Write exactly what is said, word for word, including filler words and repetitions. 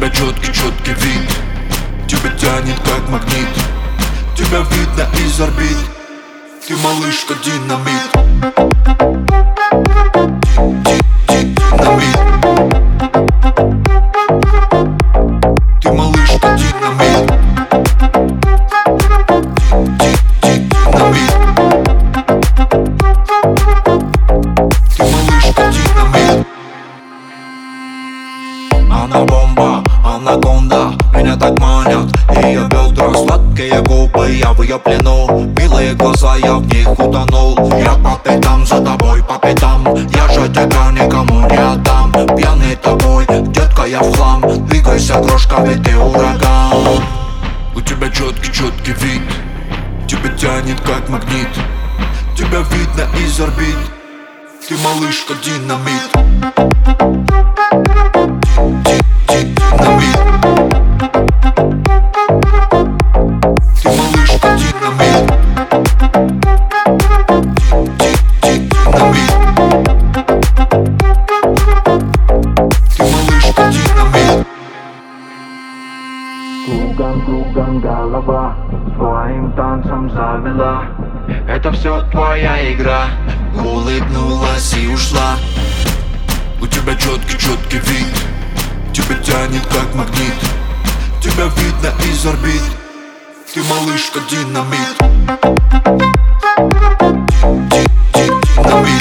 тебя четкий-четкий вид, тебя тянет как магнит, тебя видно из орбит, ты малышка динамит. Динамит. Ты малышка динамит. Динамит. Ты малышка динамит. Она бомба, анаконда, меня так манят ее бедра, сладкие губы, я в ее плену, милые глаза, я в них утонул. Я по пятам за тобой, по пятам, я же тебя никому не отдам. Пьяный тобой, детка, я в хлам, двигайся, крошка, ведь ты ураган. У тебя четкий-четкий вид, тебя тянет как магнит, тебя видно из орбит, ты малышка динамит. Динамит. Ты малышка динамит. Динамит. Ты малышка динамит. Кругом-кругом голова своим танцем завела. Это все твоя игра. Улыбнулась и ушла. У тебя четкий-четкий вид, тебя тянет как магнит, тебя видно из орбит, ты малышка динамит. Динамит.